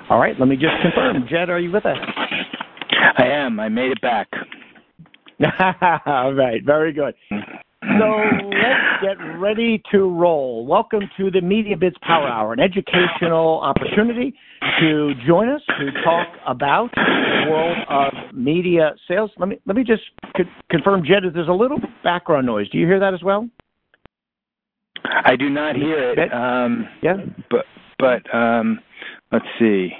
All right, let me just confirm. Jed, are you with us? I am. I made it back. All right, very good. So let's get ready to roll. Welcome to the MediaBids Power Hour, an educational opportunity to join us to talk about the world of media sales. Let me just confirm, Jed, that there's a little background noise. Do you hear that as well? I do not hear it. Yeah. But let's see.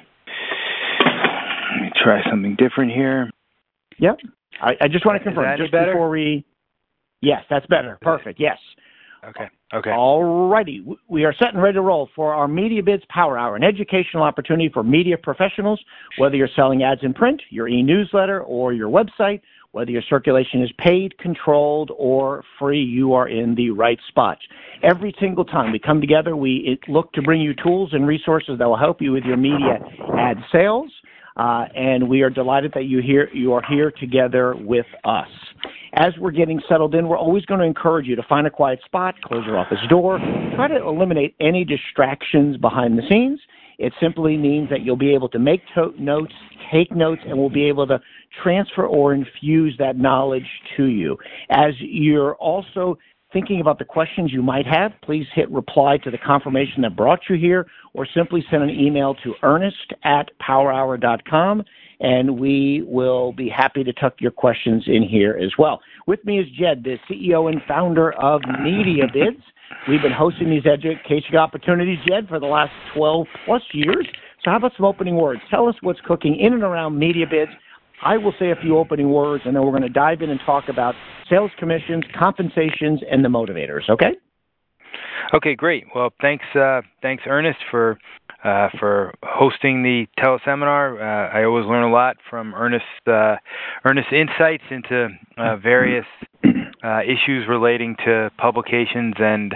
Let me try something different here. Yep. I just want to confirm. Is that better? Before we... Yes, that's better. Perfect. Yes. Okay. All righty. We are set and ready to roll for our MediaBids Power Hour, an educational opportunity for media professionals, whether you're selling ads in print, your e-newsletter, or your website, whether your circulation is paid, controlled, or free, you are in the right spot. Every single time we come together, we look to bring you tools and resources that will help you with your media ad sales, and we are delighted that you are here together with us. As we're getting settled in, we're always going to encourage you to find a quiet spot, close your office door, try to eliminate any distractions behind the scenes. It simply means that you'll be able to make notes, take notes, and we'll be able to transfer or infuse that knowledge to you. As you're also thinking about the questions you might have, please hit reply to the confirmation that brought you here, or simply send an email to ernest@powerhour.com, and we will be happy to tuck your questions in here as well. With me is Jed, the CEO and founder of MediaBids. We've been hosting these education opportunities, Jed, for the last 12-plus years. So how about some opening words? Tell us what's cooking in and around MediaBids. I will say a few opening words, and then we're going to dive in and talk about sales commissions, compensations, and the motivators, okay? Okay, great. Well, thanks Ernest, for hosting the teleseminar. I always learn a lot from Ernest's insights into various issues relating to publications and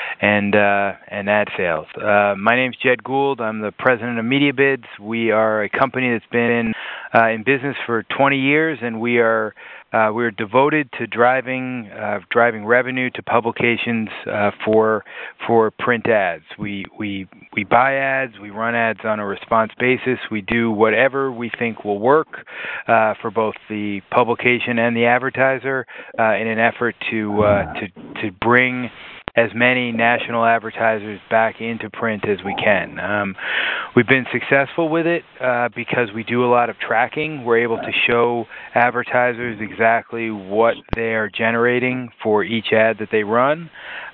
ad sales. My name's Jed Gould. I'm the president of MediaBids. We are a company that's been in business for 20 years, and we're devoted to driving revenue to publications for print ads. We buy ads, we run ads on a response basis. We do whatever we think will work for both the publication and the advertiser in an effort to bring as many national advertisers back into print as we can. We've been successful with it because we do a lot of tracking. We're able to show advertisers exactly what they're generating for each ad that they run,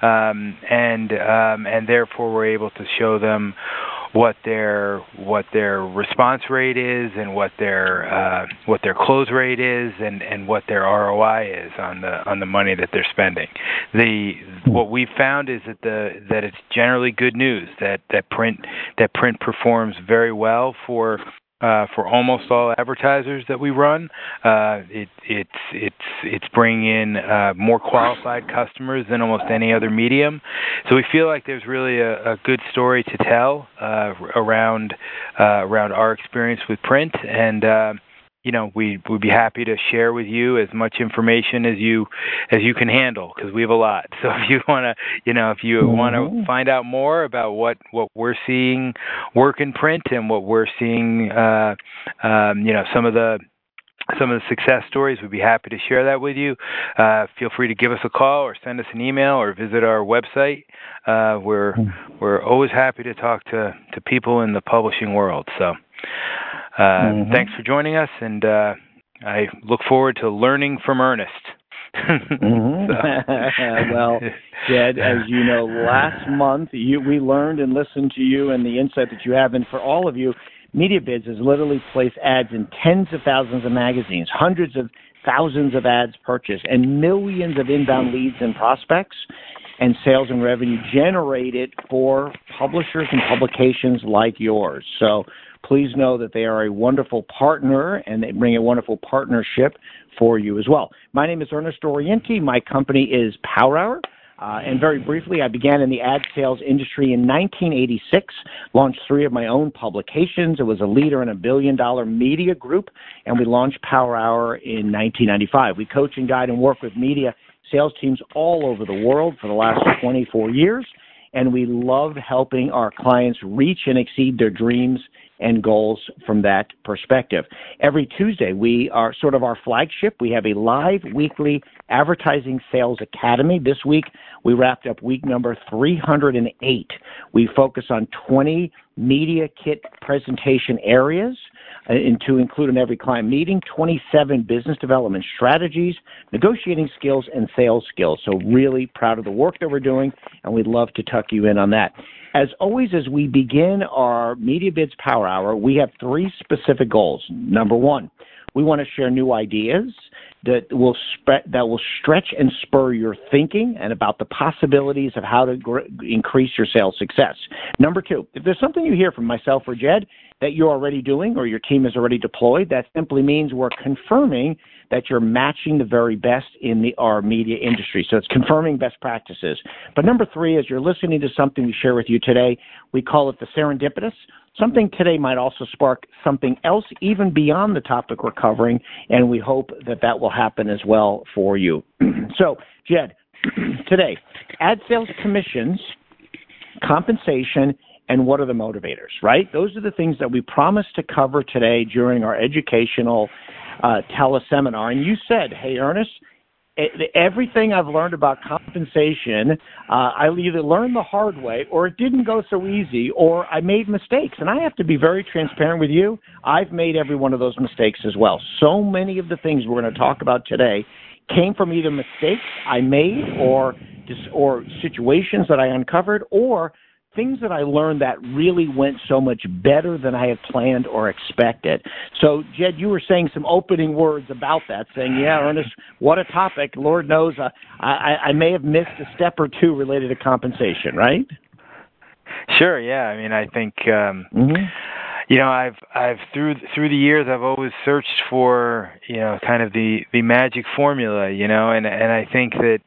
and therefore we're able to show them what their response rate is, and what their close rate is, and what their ROI is on the money that they're spending. What we've found is that it's generally good news that print performs very well for almost all advertisers that we run. It's bringing in more qualified customers than almost any other medium. So we feel like there's really a good story to tell around our experience with print, and we'd be happy to share with you as much information as you can handle, because we have a lot. So if you want to find out more about what we're seeing work in print, and what we're seeing some of the success stories, we'd be happy to share that with you. Feel free to give us a call, or send us an email, or visit our website. We're always happy to talk to people in the publishing world. So thanks for joining us, and I look forward to learning from Ernest. Well, Jed, as you know, last month we learned and listened to you and the insight that you have, and for all of you, MediaBids has literally placed ads in tens of thousands of magazines, hundreds of thousands of ads purchased, and millions of inbound leads and prospects, and sales and revenue generated for publishers and publications like yours. So please know that they are a wonderful partner, and they bring a wonderful partnership for you as well. My name is Ernest Orienti. My company is Power Hour. And very briefly, I began in the ad sales industry in 1986, launched 3 of my own publications. It was a leader in a billion-dollar media group, and we launched Power Hour in 1995. We coach and guide and work with media sales teams all over the world for the last 24 years, and we love helping our clients reach and exceed their dreams and goals from that perspective. Every Tuesday, we are sort of our flagship. We have a live weekly advertising sales academy. This week, we wrapped up week number 308. We focus on 20 media kit presentation areas to include in every client meeting, 27 business development strategies, negotiating skills, and sales skills. So really proud of the work that we're doing, and we'd love to tuck you in on that. As always, as we begin our MediaBids Power Hour, we have three specific goals. Number one, we want to share new ideas that will stretch and spur your thinking and about the possibilities of how to increase your sales success. Number two, if there's something you hear from myself or Jed that you're already doing or your team is already deployed, that simply means we're confirming that you're matching the very best in our media industry. So it's confirming best practices. But number three, as you're listening to something we share with you today, we call it the serendipitous. Something today might also spark something else even beyond the topic we're covering, and we hope that that will happen as well for you. So, Jed, today, ad sales commissions, compensation, and what are the motivators, right? Those are the things that we promised to cover today during our educational teleseminar. And you said, hey, Ernest, everything I've learned about compensation, I either learned the hard way or it didn't go so easy or I made mistakes. And I have to be very transparent with you. I've made every one of those mistakes as well. So many of the things we're going to talk about today came from either mistakes I made or situations that I uncovered or things that I learned that really went so much better than I had planned or expected. So, Jed, you were saying some opening words about that, saying, yeah, Ernest, what a topic. Lord knows I may have missed a step or two related to compensation, right? Sure, yeah. I mean, I think, you know, I've through the years, I've always searched for, you know, kind of the magic formula, you know, and I think that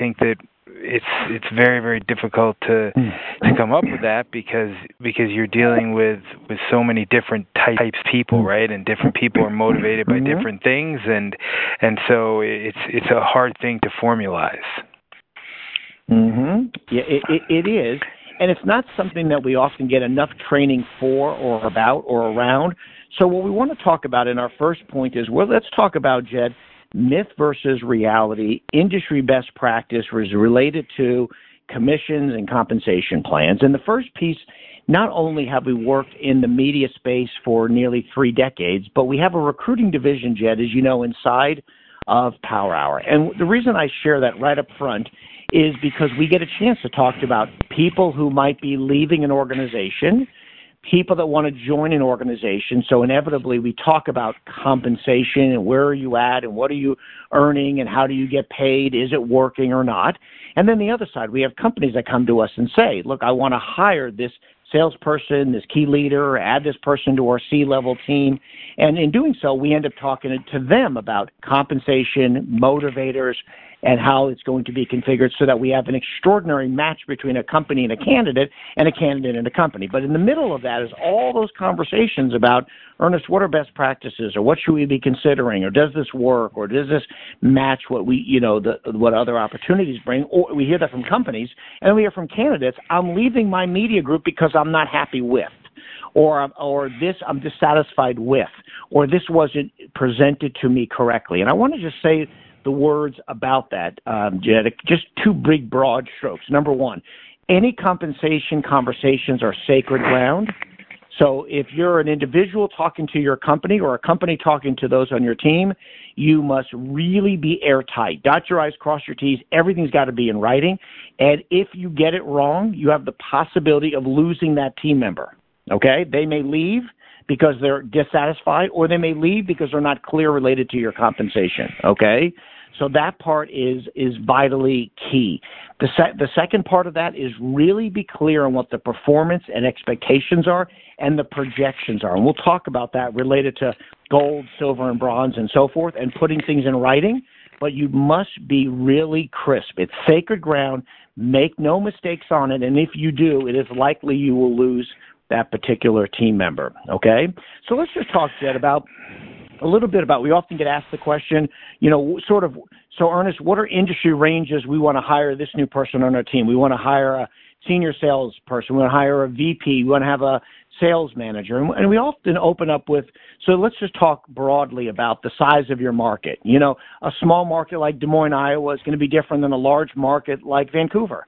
it's very, very difficult to come up with that because you're dealing with so many different types of people, right? And different people are motivated by different things, and so it's a hard thing to formalize. Yeah, it is, and it's not something that we often get enough training for or about or around. So what we want to talk about in our first point is, well, let's talk about, Jed, myth versus reality, industry best practice was related to commissions and compensation plans. And the first piece, not only have we worked in the media space for nearly 3 decades, but we have a recruiting division, Jed, as you know, inside of Power Hour. And the reason I share that right up front is because we get a chance to talk about people who might be leaving an organization, people that want to join an organization. So inevitably we talk about compensation and where are you at and what are you earning and how do you get paid? Is it working or not? And then the other side, we have companies that come to us and say, look, I want to hire this salesperson, this key leader, or add this person to our C-level team. And in doing so, we end up talking to them about compensation, motivators, and how it's going to be configured so that we have an extraordinary match between a company and a candidate and a company. But in the middle of that is all those conversations about, Ernest, what are best practices, or what should we be considering, or does this work, or does this match what we, you know, what other opportunities bring? Or we hear that from companies, and we hear from candidates, I'm leaving my media group because I'm not happy with, or this I'm dissatisfied with, or this wasn't presented to me correctly. And I want to just say the words about that, Jed, just 2 big, broad strokes. Number one, any compensation conversations are sacred ground. So if you're an individual talking to your company or a company talking to those on your team, you must really be airtight. Dot your I's, cross your T's. Everything's got to be in writing. And if you get it wrong, you have the possibility of losing that team member. Okay? They may leave because they're dissatisfied, or they may leave because they're not clear related to your compensation. Okay? So that part is vitally key. The second part of that is really be clear on what the performance and expectations are and the projections are. And we'll talk about that related to gold, silver, and bronze and so forth, and putting things in writing. But you must be really crisp. It's sacred ground. Make no mistakes on it. And if you do, it is likely you will lose that particular team member. Okay? So let's just talk, Jed, about a little bit about, we often get asked the question, you know, sort of, so Ernest, what are industry ranges we want to hire this new person on our team? We want to hire a senior salesperson. We want to hire a VP. We want to have a sales manager. And we often open up with, so let's just talk broadly about the size of your market. You know, a small market like Des Moines, Iowa is going to be different than a large market like Vancouver.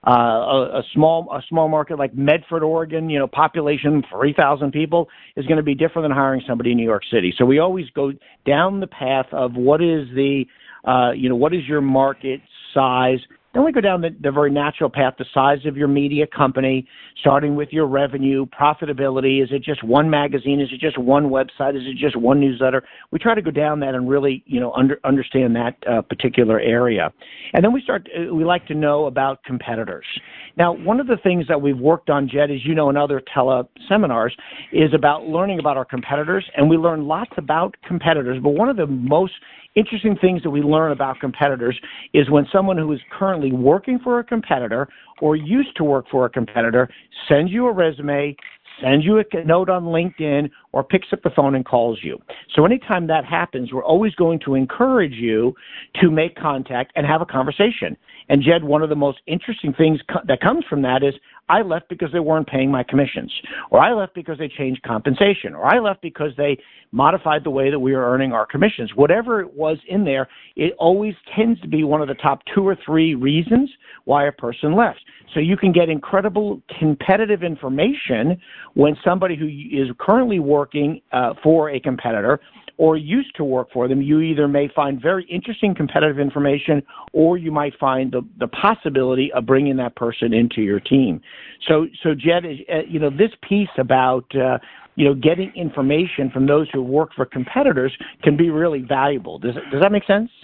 A small market like Medford, Oregon, you know, population 3,000 people is going to be different than hiring somebody in New York City. So we always go down the path of what is the, what is your market size. Then we go down the very natural path, the size of your media company, starting with your revenue, profitability. Is it just one magazine? Is it just one website? Is it just one newsletter? We try to go down that and really, understand that particular area. And then we like to know about competitors. Now, one of the things that we've worked on, Jed, as you know, in other seminars, is about learning about our competitors. And we learn lots about competitors. But one of the most interesting things that we learn about competitors is when someone who is currently working for a competitor or used to work for a competitor sends you a resume, sends you a note on LinkedIn, or picks up the phone and calls you. So anytime that happens, we're always going to encourage you to make contact and have a conversation. And Jed, one of the most interesting things that comes from that is I left because they weren't paying my commissions, or I left because they changed compensation, or I left because they modified the way that we were earning our commissions. Whatever it was in there, it always tends to be one of the top 2 or 3 reasons why a person left. So you can get incredible competitive information when somebody who is currently working for a competitor or used to work for them, you either may find very interesting competitive information or you might find the possibility of bringing that person into your team. So Jed, this piece about, getting information from those who work for competitors can be really valuable. Does that make sense?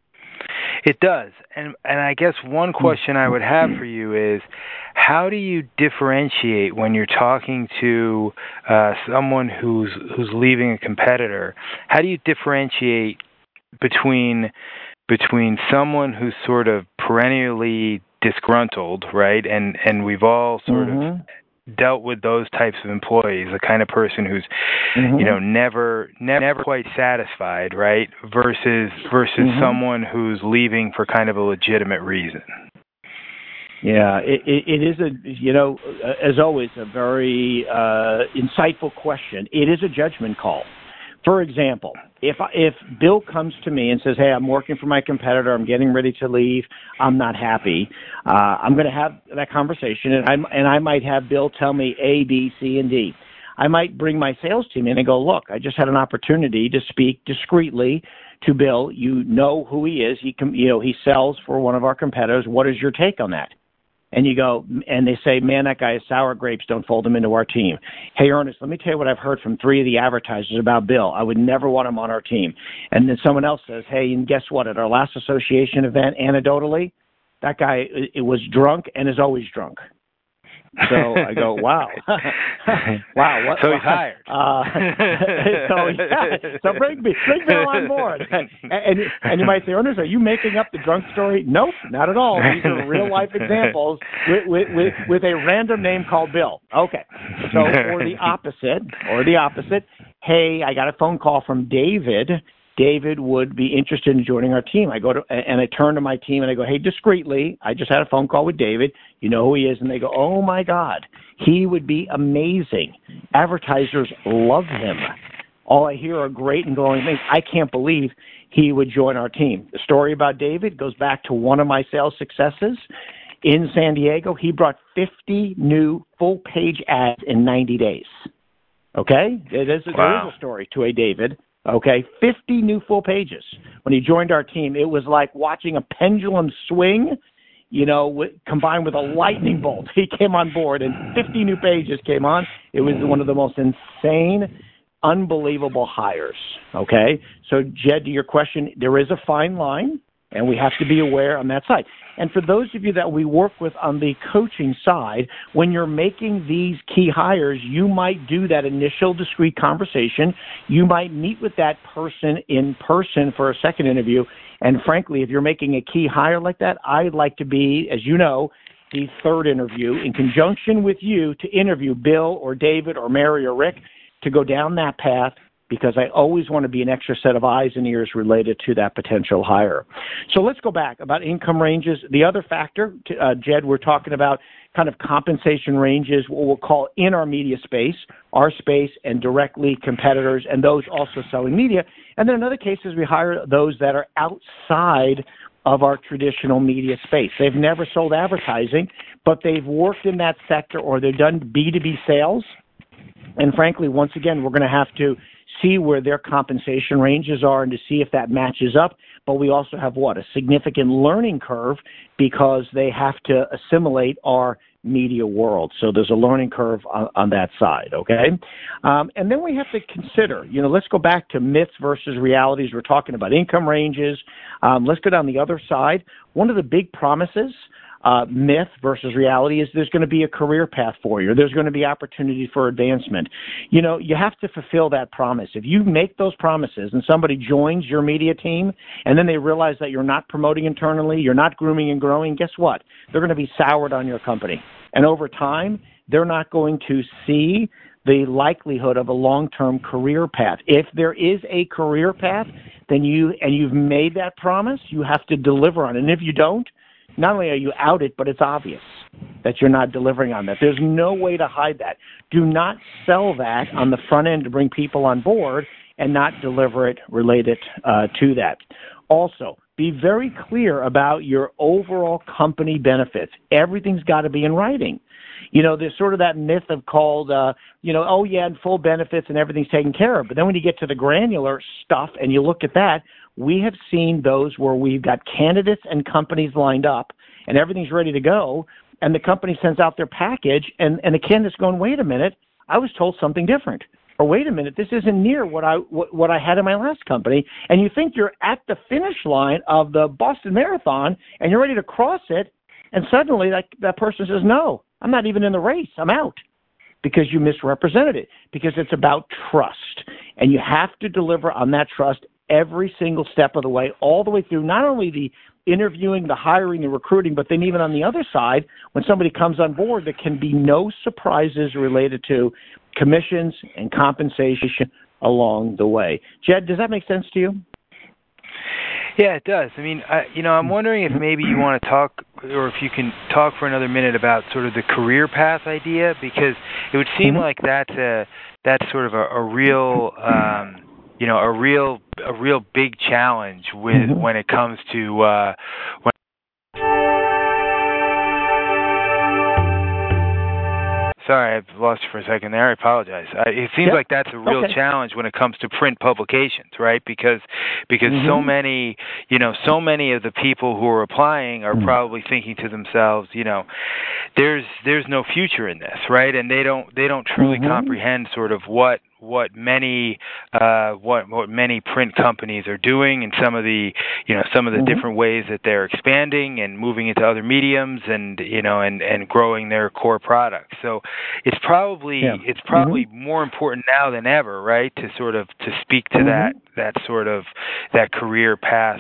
It does. And I guess one question I would have for you is, how do you differentiate when you're talking to someone who's leaving a competitor? How do you differentiate between someone who's sort of perennially disgruntled, right? And we've all sort of dealt with those types of employees, the kind of person who's, never quite satisfied, right? Versus someone who's leaving for kind of a legitimate reason. Yeah, it is as always, a very insightful question. It is a judgment call. For example, if Bill comes to me and says, "Hey, I'm working for my competitor. I'm getting ready to leave. I'm not happy," I'm going to have that conversation, and I might have Bill tell me A, B, C, and D. I might bring my sales team in and go, "Look, I just had an opportunity to speak discreetly to Bill. You know who he is. He sells for one of our competitors. What is your take on that?" And you go, and they say, "Man, that guy is sour grapes. Don't fold him into our team." "Hey, Ernest, let me tell you what I've heard from 3 of the advertisers about Bill. I would never want him on our team." And then someone else says, "Hey, and guess what? At our last association event, anecdotally, that guy was drunk and is always drunk." So I go, "Wow, wow!" So he's hired. So bring Bill on board. And you might say, "Ernest, are you making up the drunk story?" Nope, not at all. These are real life examples with a random name called Bill. Okay. So or the opposite. "Hey, I got a phone call from David. David would be interested in joining our team." I turn to my team and I go, "Hey, discreetly, I just had a phone call with David. You know who he is?" And they go, "Oh my God, he would be amazing. Advertisers love him. All I hear are great and glowing things. I can't believe he would join our team." The story about David goes back to one of my sales successes in San Diego. He brought 50 new full-page ads in 90 days. Okay? There is a story to a David. Okay, 50 new full pages. When he joined our team, it was like watching a pendulum swing, combined with a lightning bolt. He came on board, and 50 new pages came on. It was one of the most insane, unbelievable hires. Okay, so Jed, to your question, there is a fine line, and we have to be aware on that side. And for those of you that we work with on the coaching side, when you're making these key hires, you might do that initial discreet conversation. You might meet with that person in person for a second interview. And frankly, if you're making a key hire like that, I'd like to be, as you know, the third interview in conjunction with you to interview Bill or David or Mary or Rick to go down that path, because I always want to be an extra set of eyes and ears related to that potential hire. So let's go back about income ranges. The other factor, Jed, we're talking about kind of compensation ranges, what we'll call in our media space, our space, and directly competitors, and those also selling media. And then in other cases, we hire those that are outside of our traditional media space. They've never sold advertising, but they've worked in that sector or they've done B2B sales. And frankly, once again, we're going to have to see where their compensation ranges are and to see if that matches up. But we also have a significant learning curve because they have to assimilate our media world. So there's a learning curve on that side, okay? And then we have to consider, let's go back to myths versus realities. We're talking about income ranges. Let's go down the other side. One of the big promises, myth versus reality, is there's going to be a career path for you. There's going to be opportunity for advancement. You have to fulfill that promise. If you make those promises and somebody joins your media team and then they realize that you're not promoting internally, you're not grooming and growing, guess what? They're going to be soured on your company. And over time, they're not going to see the likelihood of a long-term career path. If there is a career path, then you've made that promise, you have to deliver on it. And if you don't, not only are you outed, but it's obvious that you're not delivering on that. There's no way to hide that. Do not sell that on the front end to bring people on board and not deliver it related to that. Also, be very clear about your overall company benefits. Everything's got to be in writing. There's sort of that myth of called, and full benefits and everything's taken care of. But then when you get to the granular stuff and you look at that, we have seen those where we've got candidates and companies lined up and everything's ready to go, and the company sends out their package, and the candidate's going, wait a minute, I was told something different. Or wait a minute, this isn't near what I had in my last company. And you think you're at the finish line of the Boston Marathon and you're ready to cross it, and suddenly that person says, no, I'm not even in the race, I'm out. Because you misrepresented it, because it's about trust. And you have to deliver on that trust every single step of the way, all the way through, not only the interviewing, the hiring, the recruiting, but then even on the other side, when somebody comes on board, there can be no surprises related to commissions and compensation along the way. Jed, does that make sense to you? Yeah, it does. I mean, I'm wondering if maybe you want to talk, or if you can talk for another minute about sort of the career path idea, because it would seem like that's sort of a real, a real big challenge when it comes to Sorry, I lost you for a second there. I apologize. It seems like that's a real challenge when it comes to print publications, right? Because so many of the people who are applying are probably thinking to themselves, there's no future in this, right? And they don't truly comprehend sort of what many print companies are doing, and some of the different ways that they're expanding and moving into other mediums, and growing their core products. So it's probably more important now than ever, right, to speak to that career path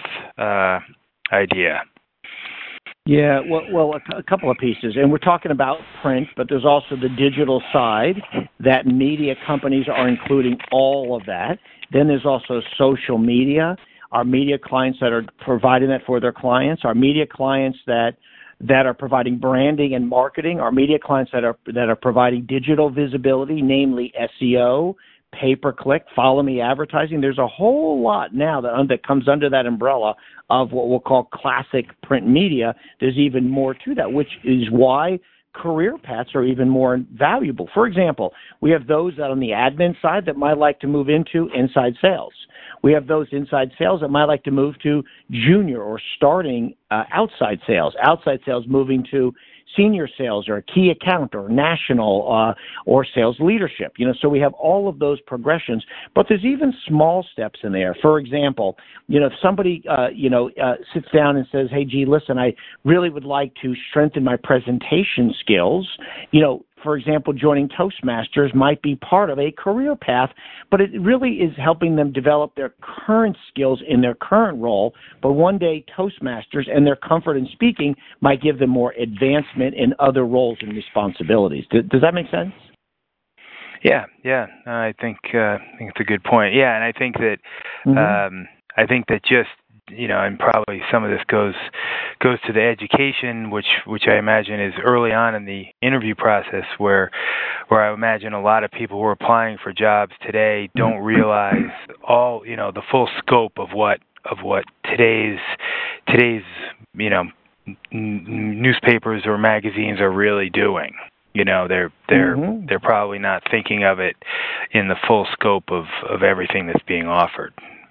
idea. Yeah, well, a couple of pieces. And we're talking about print, but there's also the digital side that media companies are including all of that. Then there's also social media, our media clients that are providing that for their clients, our media clients that are providing branding and marketing, our media clients that are providing digital visibility, namely SEO, pay-per-click, follow-me advertising. There's a whole lot now that comes under that umbrella of what we'll call classic print media. There's even more to that, which is why career paths are even more valuable. For example, we have those that on the admin side that might like to move into inside sales. We have those inside sales that might like to move to junior or starting outside sales moving to senior sales or a key account or national or sales leadership. So we have all of those progressions, but there's even small steps in there. For example, if somebody, sits down and says, hey, gee, listen, I really would like to strengthen my presentation skills, for example, joining Toastmasters might be part of a career path, but it really is helping them develop their current skills in their current role. But one day, Toastmasters and their comfort in speaking might give them more advancement in other roles and responsibilities. Does that make sense? Yeah. I think it's a good point. Yeah, and I think that just and probably some of this goes to the education, which I imagine is early on in the interview process, where I imagine a lot of people who are applying for jobs today don't realize all the full scope of what today's newspapers or magazines are really doing. They're probably not thinking of it in the full scope of everything that's being offered.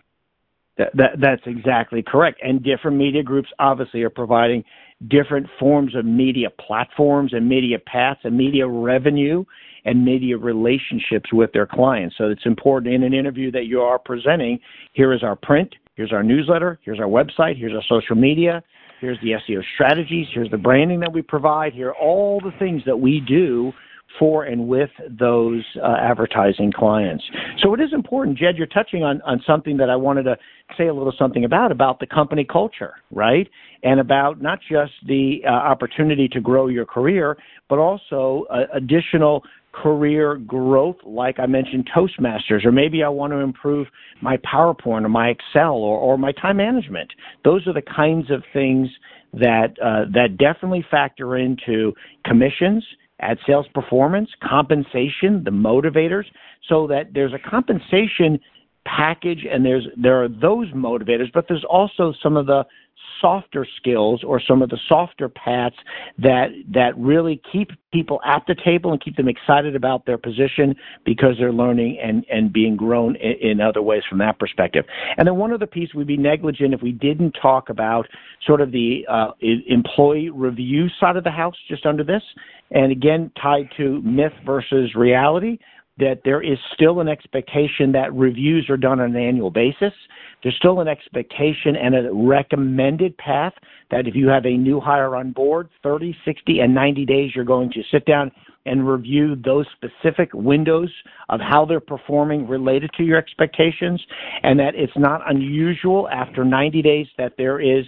That's exactly correct. And different media groups obviously are providing different forms of media platforms and media paths and media revenue and media relationships with their clients. So it's important in an interview that you are presenting, here is our print, here's our newsletter, here's our website, here's our social media, here's the SEO strategies, here's the branding that we provide, here are all the things that we do for and with those advertising clients. So it is important, Jed, you're touching on something that I wanted to say a little something about the company culture, right? And about not just the opportunity to grow your career, but also additional career growth, like I mentioned, Toastmasters, or maybe I want to improve my PowerPoint or my Excel or my time management. Those are the kinds of things that definitely factor into commissions, ad sales performance, compensation, the motivators, so that there's a compensation package and there are those motivators, but there's also some of the softer skills or some of the softer paths that really keep people at the table and keep them excited about their position because they're learning and being grown in other ways from that perspective. And then one other piece, we'd be negligent if we didn't talk about sort of the employee review side of the house just under this. And again, tied to myth versus reality, that there is still an expectation that reviews are done on an annual basis. There's still an expectation and a recommended path that if you have a new hire on board, 30, 60, and 90 days, you're going to sit down and review those specific windows of how they're performing related to your expectations, and that it's not unusual after 90 days that there is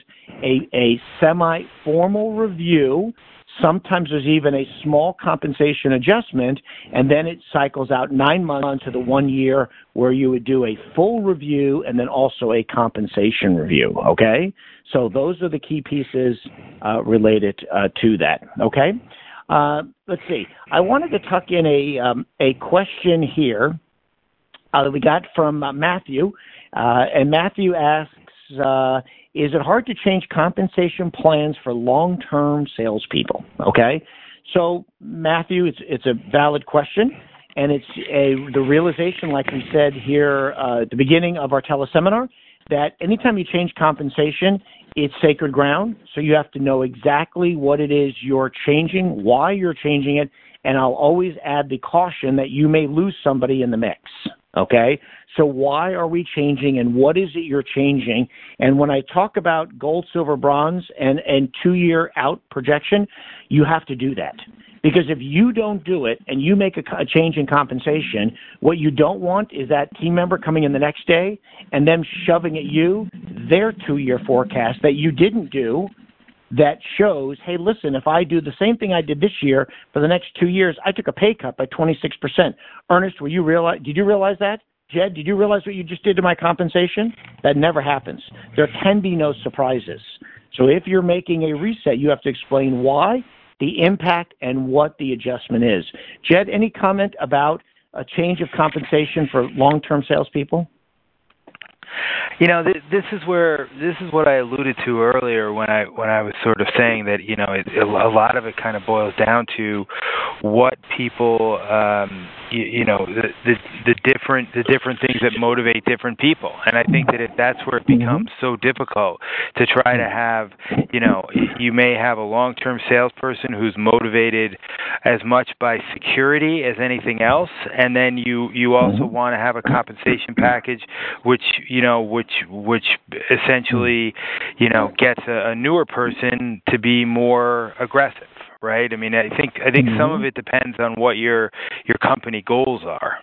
a semi-formal review. Sometimes there's even a small compensation adjustment, and then it cycles out 9 months to the 1 year where you would do a full review and then also a compensation review, okay? So those are the key pieces related to that, okay? Let's see. I wanted to tuck in a question here that we got from Matthew, and Matthew asks, is it hard to change compensation plans for long-term salespeople? Okay, so Matthew, it's a valid question, and it's the realization, like we said here at the beginning of our teleseminar, that anytime you change compensation, it's sacred ground. So you have to know exactly what it is you're changing, why you're changing it, and I'll always add the caution that you may lose somebody in the mix. Okay, so why are we changing and what is it you're changing? And when I talk about gold, silver, bronze and 2 year out projection, you have to do that. Because if you don't do it and you make a change in compensation, what you don't want is that team member coming in the next day and them shoving at you their 2 year forecast that you didn't do, that shows, hey, listen, if I do the same thing I did this year for the next 2 years, I took a pay cut by 26%. Ernest, did you realize that? Jed, did you realize what you just did to my compensation? That never happens. There can be no surprises. So if you're making a reset, you have to explain why, the impact, and what the adjustment is. Jed, any comment about a change of compensation for long-term salespeople? This is what I alluded to earlier when I was sort of saying that a lot of it kind of boils down to what people the different things that motivate different people, and I think that that's where it becomes so difficult to try to have you may have a long-term salesperson who's motivated as much by security as anything else, and then you also want to have a compensation package which essentially, gets a newer person to be more aggressive, right? I mean, I think some of it depends on what your company goals are.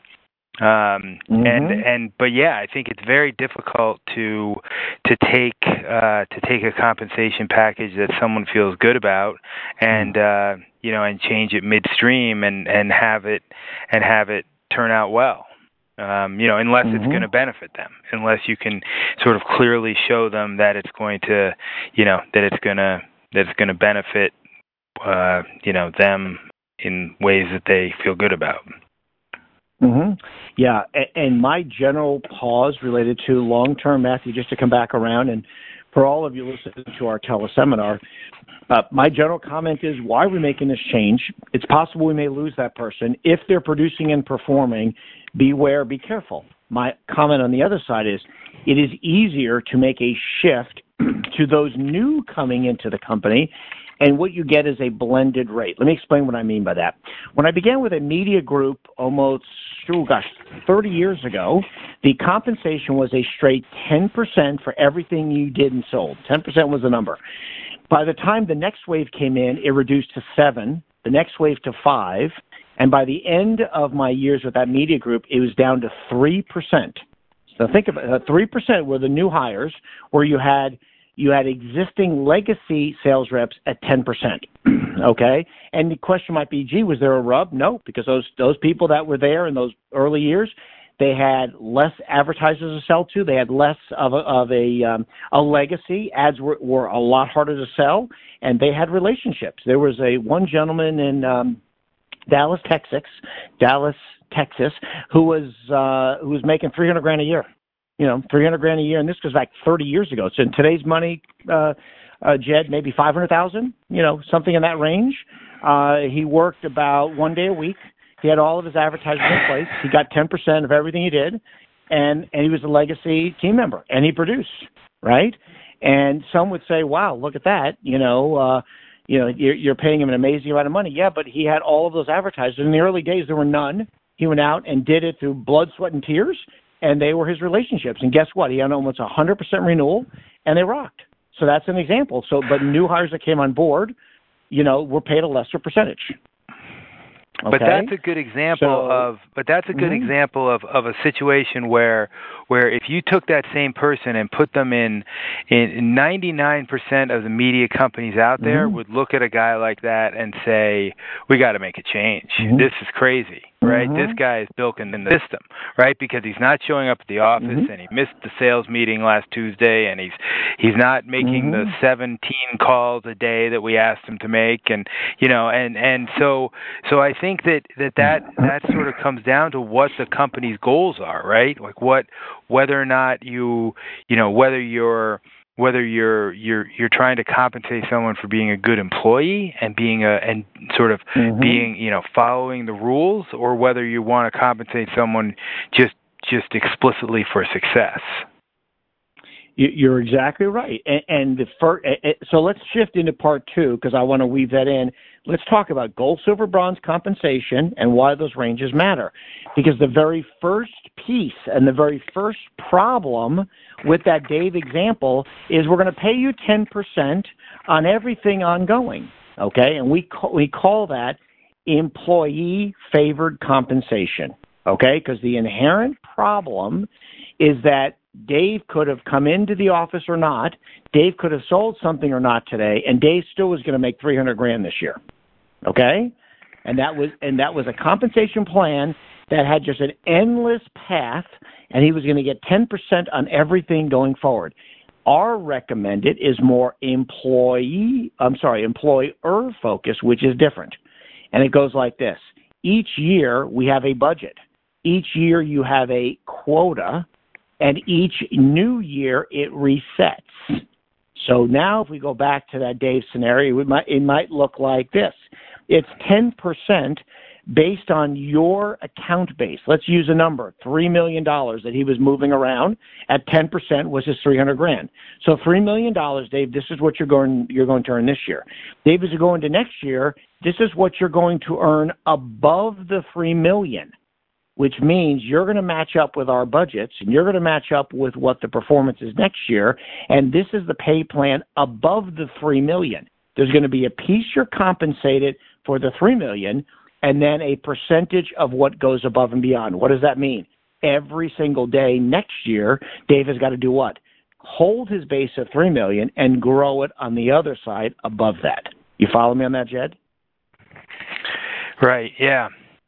But yeah, I think it's very difficult to take a compensation package that someone feels good about and change it midstream and have it turn out well. Unless it's going to benefit them, unless you can sort of clearly show them that it's going to, that it's going to benefit, them in ways that they feel good about. Mm-hmm. Yeah, and my general pause related to long-term, Matthew, just to come back around, and for all of you listening to our teleseminar, my general comment is, why are we making this change? It's possible we may lose that person. If they're producing and performing, beware, be careful. My comment on the other side is, it is easier to make a shift to those new coming into the company, and what you get is a blended rate. Let me explain what I mean by that. When I began with a media group almost, 30 years ago, the compensation was a straight 10% for everything you did and sold. 10% was the number. By the time the next wave came in, it reduced to 7%, the next wave to 5%, and by the end of my years with that media group, it was down to 3%. So think about it. 3% were the new hires, where you had existing legacy sales reps at 10%. Okay? And the question might be, gee, was there a rub? No, because those people that were there in those early years, they had less advertisers to sell to. They had less of a legacy. Ads were a lot harder to sell, and they had relationships. There was one gentleman in Dallas, Texas, who was making $300,000 a year. $300,000 a year, and this goes back 30 years ago. So in today's money, Jed, maybe $500,000, something in that range. He worked about 1 day a week. He had all of his advertising in place. He got 10% of everything he did, and he was a legacy team member, and he produced, right? And some would say, wow, look at that. You're paying him an amazing amount of money. Yeah, but he had all of those advertisers. In the early days, there were none. He went out and did it through blood, sweat, and tears, and they were his relationships. And guess what? He had almost 100% renewal, and they rocked. So that's an example. But new hires that came on board, were paid a lesser percentage. Okay? But that's a good example example of a situation where if you took that same person and put them in 99% of the media companies out there would look at a guy like that and say, we got to make a change. This is crazy, right? This guy is broken in the system, right? Because he's not showing up at the office and he missed the sales meeting last Tuesday, and he's not making the 17 calls a day that we asked him to make, and so I think that sort of comes down to what the company's goals are, right? Like whether or not whether you're trying to compensate someone for being a good employee and being being following the rules, or whether you want to compensate someone just explicitly for success. You're exactly right. So let's shift into part 2, because I want to weave that in. Let's talk about gold, silver, bronze compensation and why those ranges matter. Because the very first piece and the very first problem with that Dave example is we're going to pay you 10% on everything ongoing. Okay? And we call that employee-favored compensation. Okay? Because the inherent problem is that Dave could have come into the office or not. Dave could have sold something or not today, and Dave still was going to make $300,000 this year. Okay, and that was a compensation plan that had just an endless path, and he was going to get 10% on everything going forward. Our recommended is more employer focus, which is different, and it goes like this: each year we have a budget. Each year you have a quota. And each new year, it resets. So now if we go back to that Dave scenario, it might look like this. It's 10% based on your account base. Let's use a number, $3 million that he was moving around. At 10% was his $300,000. So $3 million, Dave, this is what you're going to earn this year. Dave, as you go into next year, this is what you're going to earn above the $3 million. Which means you're going to match up with our budgets, and you're going to match up with what the performance is next year, and this is the pay plan above the $3 million. There's going to be a piece you're compensated for the $3 million, and then a percentage of what goes above and beyond. What does that mean? Every single day next year, Dave has got to do what? Hold his base at $3 million and grow it on the other side above that. You follow me on that, Jed? Right, yeah.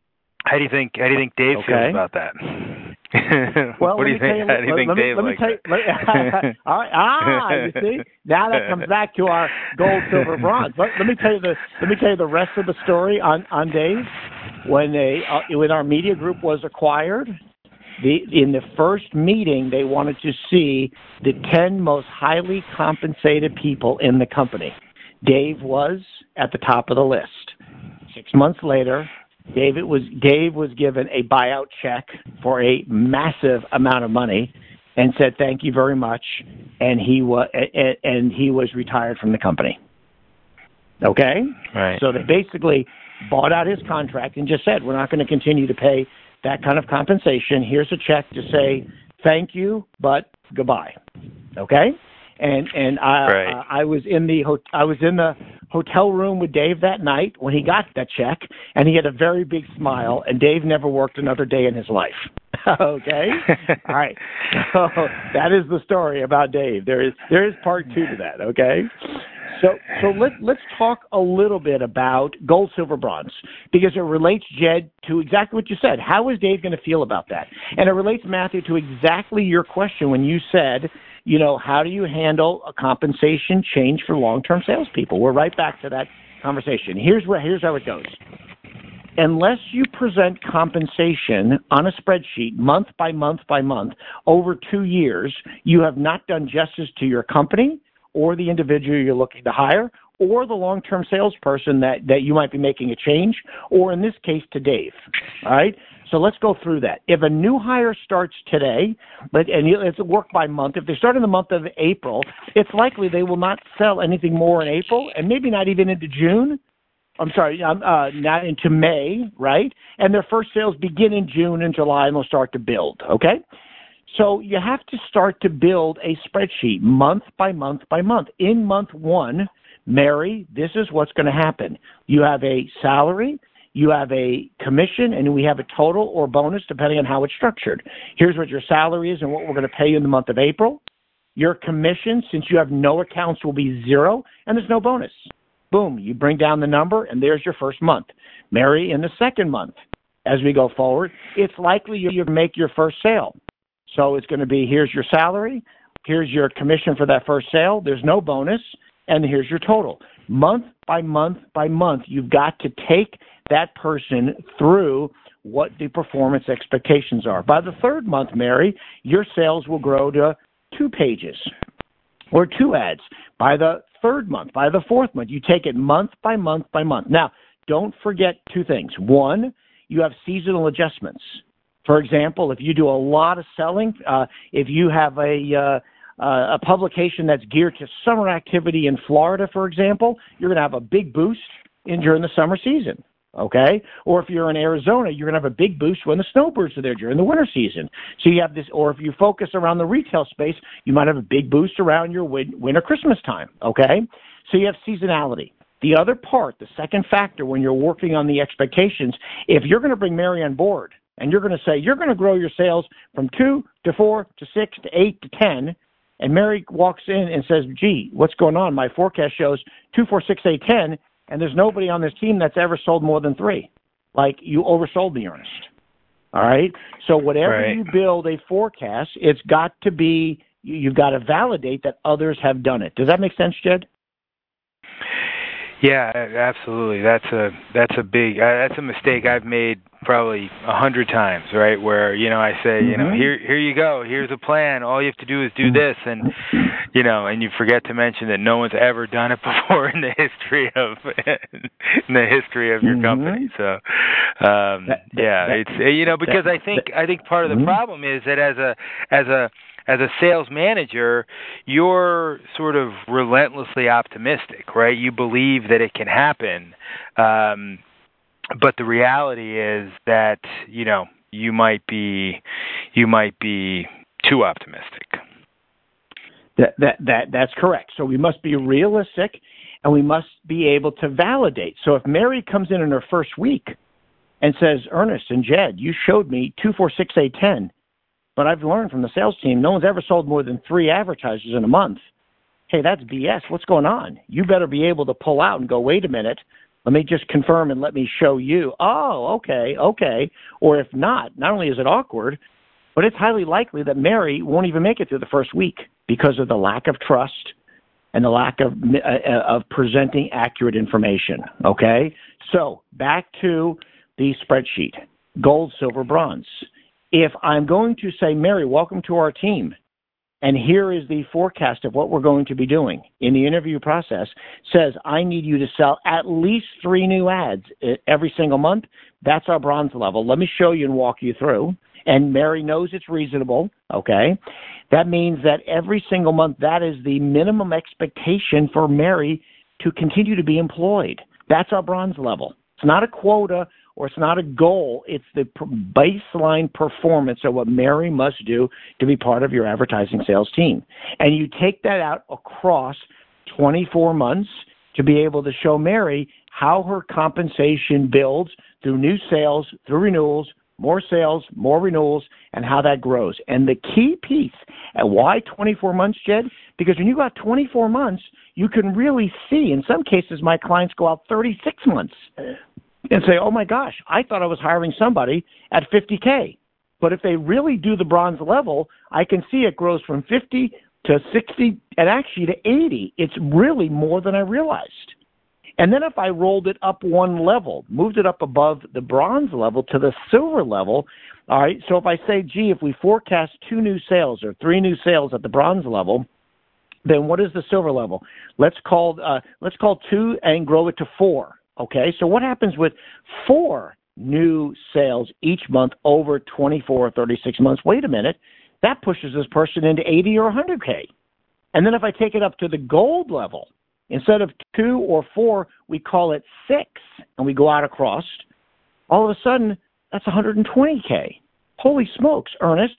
How do you think Dave feels about that? Well, what do you think? How do you think Dave likes it? All right. You see, now that comes back to our gold, silver, bronze. Let me tell you the rest of the story on Dave. When our media group was acquired, in the first meeting, they wanted to see the 10 most highly compensated people in the company. Dave was at the top of the list. 6 months later, Dave was given a buyout check for a massive amount of money, and said thank you very much, and he was retired from the company. Okay, right. So they basically bought out his contract and just said, we're not going to continue to pay that kind of compensation. Here's a check to say thank you, but goodbye. Okay. And I was in the hotel room with Dave that night when he got that check, and he had a very big smile. And Dave never worked another day in his life. Okay, all right. So that is the story about Dave. There is part 2 to that. Okay. So let's talk a little bit about gold, silver, bronze, because it relates, Jed, to exactly what you said. How is Dave going to feel about that? And it relates, Matthew, to exactly your question when you said, how do you handle a compensation change for long-term salespeople? We're right back to that conversation. Here's how it goes. Unless you present compensation on a spreadsheet month by month by month over 2 years, you have not done justice to your company or the individual you're looking to hire, or the long-term salesperson that you might be making a change, or in this case, to Dave. All right? So let's go through that. If a new hire starts today, and it's a work by month, if they start in the month of April, it's likely they will not sell anything more in April, and maybe not even into June. Not into May, right? And their first sales begin in June and July, and they'll start to build, okay? So you have to start to build a spreadsheet month by month by month. In month 1, Mary, this is what's going to happen. You have a salary, you have a commission, and we have a total or bonus depending on how it's structured. Here's what your salary is and what we're going to pay you in the month of April. Your commission, since you have no accounts, will be 0, and there's no bonus. Boom, you bring down the number, and there's your first month. Mary, in the second month, as we go forward, it's likely you make your first sale. So it's going to be, here's your salary, here's your commission for that first sale, there's no bonus, and here's your total. Month by month by month, you've got to take that person through what the performance expectations are. By the third month, Mary, your sales will grow to 2 pages or 2 ads. By the third month, by the fourth month, you take it month by month by month. Now, don't forget 2 things. 1, you have seasonal adjustments. For example, if you do a lot of selling, if you have a publication that's geared to summer activity in Florida, for example, you're going to have a big boost during the summer season, okay? Or if you're in Arizona, you're going to have a big boost when the snowbirds are there during the winter season. So you have this, or if you focus around the retail space, you might have a big boost around your winter Christmas time, okay? So you have seasonality. The other part, the second factor when you're working on the expectations, if you're going to bring Mary on board, and you're going to say, you're going to grow your sales from 2 to 4 to 6 to 8 to 10. And Mary walks in and says, gee, what's going on? My forecast shows 2, 4, 6, 8, 10. And there's nobody on this team that's ever sold more than 3. Like, you oversold me, Ernest. All right? So whatever you build a forecast, it's got to be, you've got to validate that others have done it. Does that make sense, Jed? Yeah, absolutely. That's a big that's a mistake I've made probably 100 times, right? Where I say, here you go, here's a plan. All you have to do is do this, and and you forget to mention that no one's ever done it before in the history of your company. So, it's because I think part of the problem is that as a sales manager, you're sort of relentlessly optimistic, right? You believe that it can happen. But the reality is that, you might be too optimistic. That's correct. So we must be realistic, and we must be able to validate. So if Mary comes in her first week and says, Ernest and Jed, you showed me 2, 4, 6, 8, 10. But I've learned from the sales team, no one's ever sold more than 3 advertisers in a month. Hey, that's BS. What's going on? You better be able to pull out and go, wait a minute. Let me just confirm and let me show you. Oh, okay. Or if not only is it awkward, but it's highly likely that Mary won't even make it through the first week because of the lack of trust and the lack of presenting accurate information. Okay? So back to the spreadsheet, gold, silver, bronze. If I'm going to say, Mary, welcome to our team, and here is the forecast of what we're going to be doing in the interview process, says I need you to sell at least 3 new ads every single month. That's our bronze level. Let me show you and walk you through. And Mary knows it's reasonable, okay? That means that every single month, that is the minimum expectation for Mary to continue to be employed. That's our bronze level. It's not a quota or it's not a goal. It's the baseline performance of what Mary must do to be part of your advertising sales team. And you take that out across 24 months to be able to show Mary how her compensation builds through new sales, through renewals, more sales, more renewals, and how that grows. And the key piece, and why 24 months, Jed? Because when you got 24 months, you can really see, in some cases, my clients go out 36 months and say, oh my gosh, I thought I was hiring somebody at 50K. But if they really do the bronze level, I can see it grows from 50 to 60 and actually to 80. It's really more than I realized. And then if I rolled it up one level, moved it up above the bronze level to the silver level, all right, so if I say, gee, if we forecast 2 new sales or 3 new sales at the bronze level, then what is the silver level? Let's call 2 and grow it to 4. Okay, so what happens with 4 new sales each month over 24 or 36 months? Wait a minute, that pushes this person into 80 or 100K. And then if I take it up to the gold level, instead of 2 or 4, we call it 6, and we go out across, all of a sudden, that's 120K. Holy smokes, Ernest,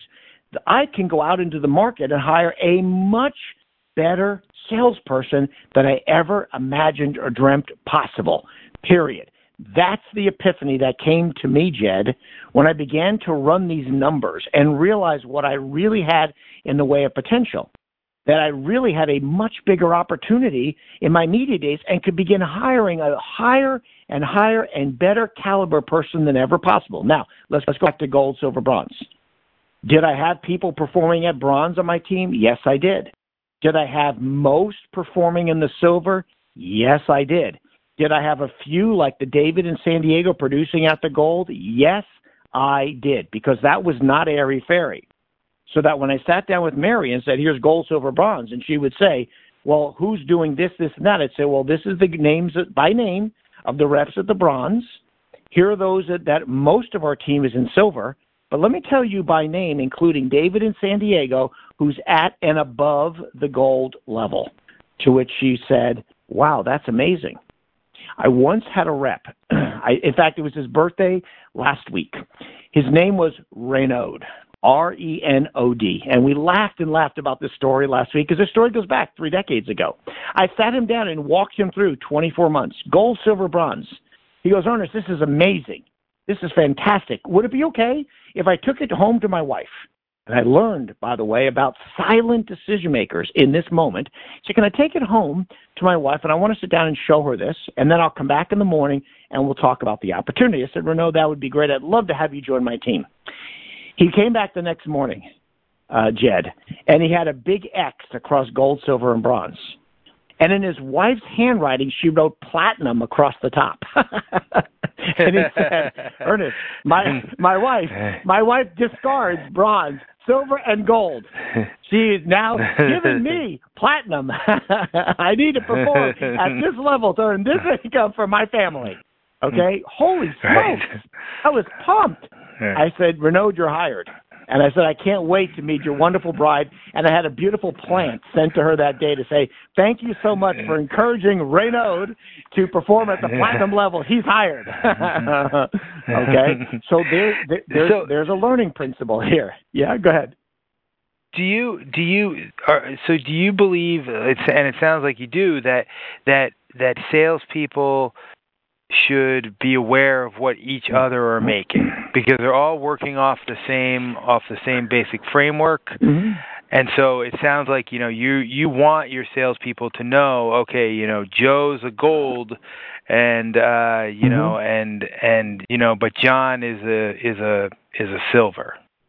I can go out into the market and hire a much better salesperson than I ever imagined or dreamt possible, period. That's the epiphany that came to me, Jed, when I began to run these numbers and realize what I really had in the way of potential, that I really had a much bigger opportunity in my media days and could begin hiring a higher and better caliber person than ever possible. Now, let's go back to gold, silver, bronze. Did I have people performing at bronze on my team? Yes, I did. Did I have most performing in the silver? Yes, I did. Did I have a few like the David in San Diego producing at the gold? Yes, I did, because that was not airy-fairy. So that when I sat down with Mary and said, here's gold, silver, bronze, and she would say, well, who's doing this, and that? I'd say, well, this is the names by name of the reps at the bronze. Here are those that most of our team is in silver. But let me tell you by name, including David in San Diego, who's at and above the gold level. To which she said, wow, that's amazing. I once had a rep. In fact, it was his birthday last week. His name was Renaud, R-E-N-O-D. And we laughed about this story last week because this story goes back 3 decades ago. I sat him down and walked him through 24 months, gold, silver, bronze. He goes, Ernest, this is amazing. This is fantastic. Would it be okay if I took it home to my wife? And I learned, by the way, about silent decision makers in this moment. So can I take it home to my wife, and I want to sit down and show her this, and then I'll come back in the morning, and we'll talk about the opportunity. I said, Renaud, that would be great. I'd love to have you join my team. He came back the next morning, Jed, and he had a big X across gold, silver, and bronze. And in his wife's handwriting, she wrote platinum across the top. And he said, Ernest, my wife discards bronze, silver, and gold. She is now giving me platinum. I need to perform at this level to earn this income for my family. Okay? Holy smokes. Right. I was pumped. I said, Renaud, you're hired. And I said, I can't wait to meet your wonderful bride. And I had a beautiful plant sent to her that day to say, thank you so much for encouraging Renaud to perform at the platinum level. He's hired. Okay? So there's a learning principle here. Yeah, go ahead. Do you believe, and it sounds like you do, that salespeople should be aware of what each other are making, because they're all working off the same basic framework, mm-hmm. And so it sounds like, you want your salespeople to know, okay, Joe's a gold, and but John is a silver.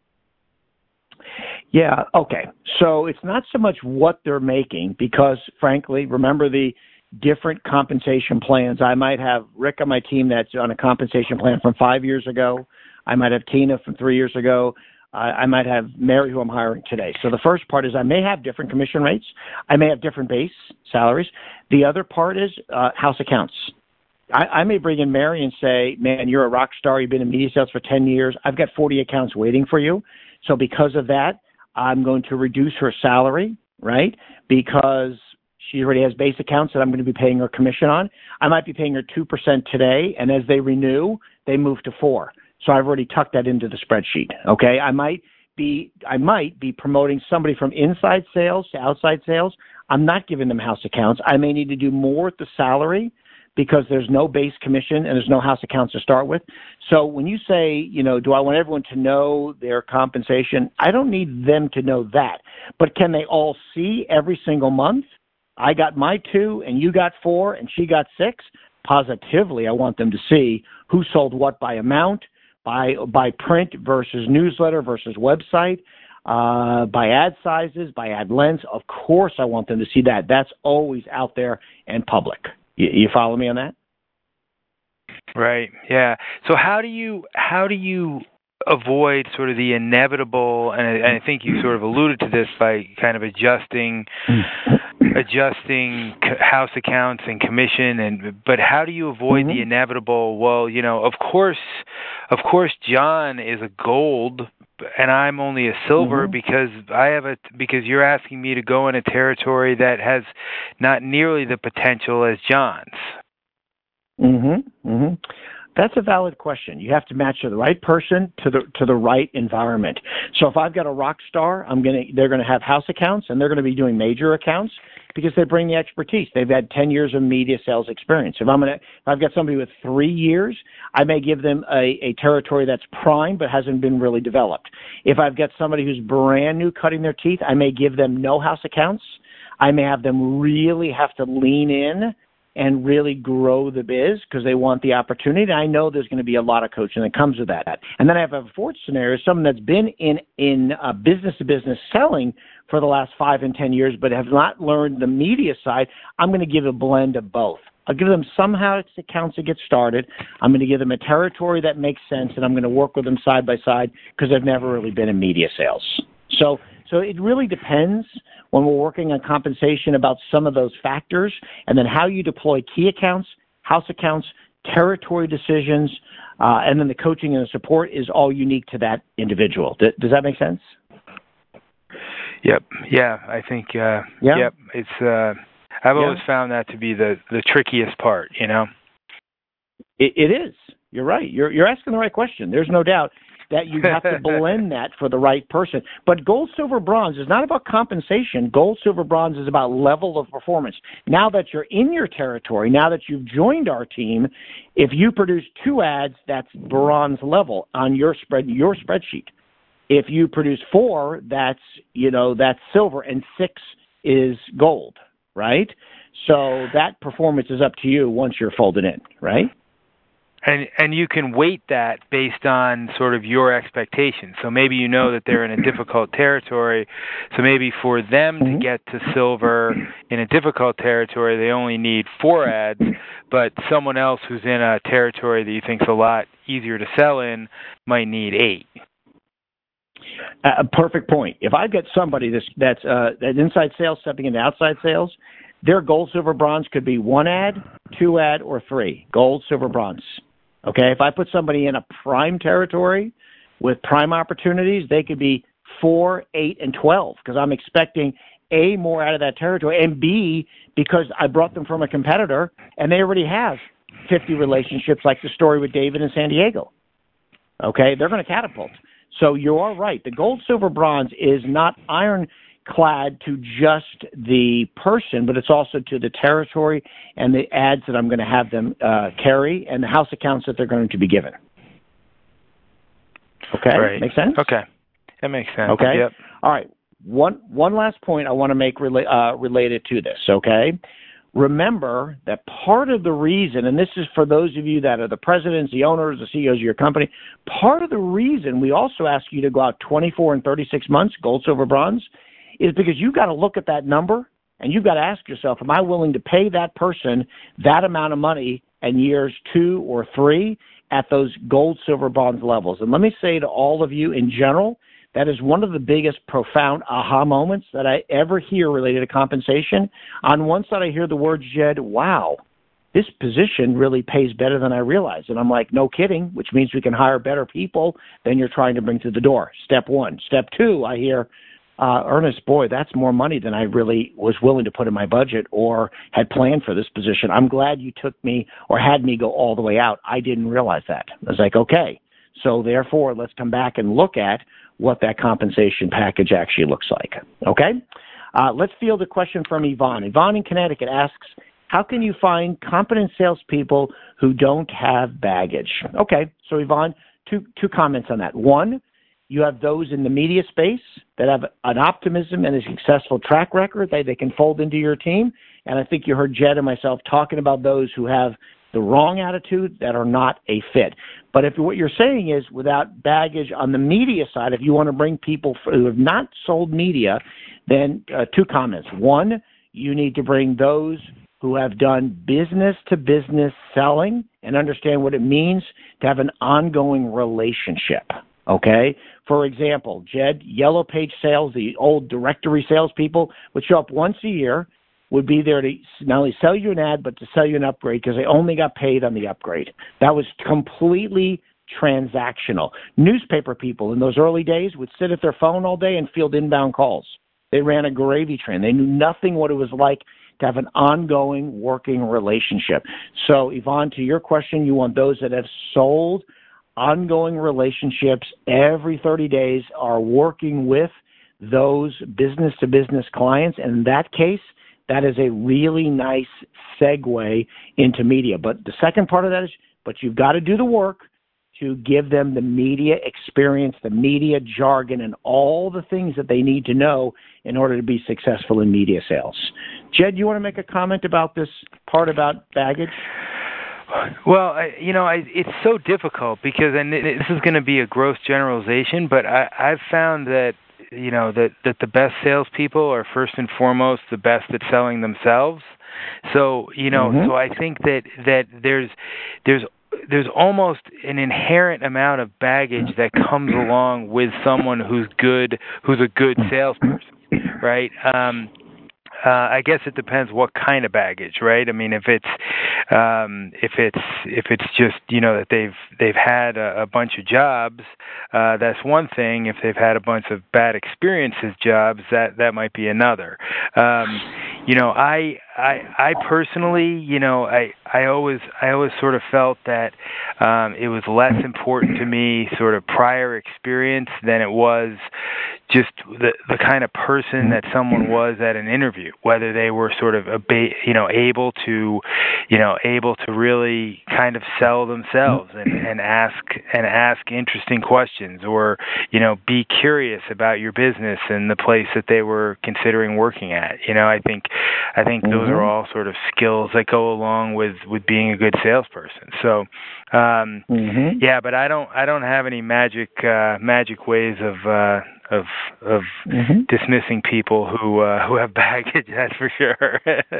Yeah. Okay. So it's not so much what they're making, because frankly, remember the different compensation plans. I might have Rick on my team that's on a compensation plan from 5 years ago. I might have Tina from 3 years ago. I might have Mary, who I'm hiring today. So the first part is I may have different commission rates. I may have different base salaries. The other part is house accounts. I may bring in Mary and say, man, you're a rock star. You've been in media sales for 10 years. I've got 40 accounts waiting for you. So because of that, I'm going to reduce her salary, right? Because she already has base accounts that I'm going to be paying her commission on. I might be paying her 2% today, and as they renew, they move to 4%. So I've already tucked that into the spreadsheet. Okay, I might be promoting somebody from inside sales to outside sales. I'm not giving them house accounts. I may need to do more with the salary because there's no base commission and there's no house accounts to start with. So when you say, do I want everyone to know their compensation? I don't need them to know that. But can they all see every single month, I got my 2 and you got 4 and she got 6? Positively, I want them to see who sold what by amount, by print versus newsletter versus website, by ad sizes, by ad lengths. Of course, I want them to see that. That's always out there and public. You follow me on that? Right. Yeah. So how do you avoid sort of the inevitable? And I think you sort of alluded to this by kind of adjusting house accounts and commission, but how do you avoid the inevitable? Well, of course, John is a gold and I'm only a silver because because you're asking me to go in a territory that has not nearly the potential as John's. That's a valid question. You have to match the right person to the right environment. So if I've got a rock star, they're going to have house accounts and they're going to be doing major accounts because they bring the expertise. They've had 10 years of media sales experience. If I've got somebody with 3 years, I may give them a territory that's prime but hasn't been really developed. If I've got somebody who's brand new cutting their teeth, I may give them no house accounts. I may have them really have to lean in and really grow the biz because they want the opportunity. I know there's going to be a lot of coaching that comes with that. And then I have a fourth scenario, someone that's been in business-to-business selling for the last 5 and 10 years but have not learned the media side. I'm going to give a blend of both. I'll give them some house accounts to get started. I'm going to give them a territory that makes sense, and I'm going to work with them side by side because they've never really been in media sales. So it really depends when we're working on compensation about some of those factors, and then how you deploy key accounts, house accounts, territory decisions, and then the coaching and the support is all unique to that individual. Does that make sense? Yep. Yeah, I think. Yep. It's. I've always found that to be the trickiest part. It is. You're right. You're asking the right question. There's no doubt that you have to blend that for the right person. But gold, silver, bronze is not about compensation. Gold, silver, bronze is about level of performance. Now that you're in your territory, now that you've joined our team, if you produce 2 ads, that's bronze level on your spreadsheet. If you produce 4, that's silver, and 6 is gold, right? So that performance is up to you once you're folded in, right? And you can weight that based on sort of your expectations. So maybe that they're in a difficult territory. So maybe for them to get to silver in a difficult territory, they only need 4 ads. But someone else who's in a territory that you think's a lot easier to sell in might need 8. A perfect point. If I've got somebody that's inside sales stepping into outside sales, their gold, silver, bronze could be 1 ad, 2 ad, or 3. Gold, silver, bronze. Okay, if I put somebody in a prime territory with prime opportunities, they could be 4, 8, and 12 because I'm expecting A, more out of that territory, and B, because I brought them from a competitor and they already have 50 relationships like the story with David in San Diego. Okay, they're going to catapult. So you are right. The gold, silver, bronze is not ironclad to just the person, but it's also to the territory and the ads that I'm going to have them carry and the house accounts that they're going to be given. Okay? Right. Make sense? Okay. That makes sense. Okay? Yep. All right. One last point I want to make related to this, okay? Remember that part of the reason, and this is for those of you that are the presidents, the owners, the CEOs of your company, part of the reason we also ask you to go out 24 and 36 months, gold, silver, bronze, is because you've got to look at that number and you've got to ask yourself, am I willing to pay that person that amount of money in years 2 or 3 at those gold, silver, bronze levels? And let me say to all of you in general, that is one of the biggest profound aha moments that I ever hear related to compensation. On one side, I hear the words, Jed, wow, this position really pays better than I realized. And I'm like, no kidding, which means we can hire better people than you're trying to bring to the door. Step 1. Step 2, I hear, Ernest, boy, that's more money than I really was willing to put in my budget or had planned for this position. I'm glad you took me or had me go all the way out. I didn't realize that. I was like, okay, so therefore, let's come back and look at what that compensation package actually looks like. Okay? Let's field a question from Yvonne. Yvonne in Connecticut asks, how can you find competent salespeople who don't have baggage? Okay, so Yvonne, two comments on that. One, you have those in the media space that have an optimism and a successful track record that they can fold into your team. And I think you heard Jed and myself talking about those who have the wrong attitude that are not a fit. But if what you're saying is without baggage on the media side, if you want to bring people who have not sold media, then 2 comments. One, you need to bring those who have done business-to-business selling and understand what it means to have an ongoing relationship, okay? For example, Jed, Yellow Page sales, the old directory salespeople would show up once a year, would be there to not only sell you an ad, but to sell you an upgrade because they only got paid on the upgrade. That was completely transactional. Newspaper people in those early days would sit at their phone all day and field inbound calls. They ran a gravy train. They knew nothing what it was like to have an ongoing working relationship. So, Yvonne, to your question, you want those that have sold ongoing relationships every 30 days, are working with those business-to-business clients. And in that case, that is a really nice segue into media. But the second part of that is, but you've got to do the work to give them the media experience, the media jargon, and all the things that they need to know in order to be successful in media sales. Jed, you want to make a comment about this part about baggage? Well, it's so difficult because, and this is going to be a gross generalization, but I've found that that the best salespeople are first and foremost the best at selling themselves. So, so I think that there's almost an inherent amount of baggage that comes along with someone who's a good salesperson, right? I guess it depends what kind of baggage, right? I mean, if it's just that they've had a bunch of jobs, that's one thing. If they've had a bunch of bad experiences jobs, that might be another. I personally, I always sort of felt that it was less important to me sort of prior experience than it was just the kind of person that someone was at an interview, whether they were sort of able to really kind of sell themselves and ask interesting questions, or be curious about your business and the place that they were considering working at. I think those are all sort of skills that go along with being a good salesperson. So yeah, but I don't have any magic ways of dismissing people who have baggage. That's for sure.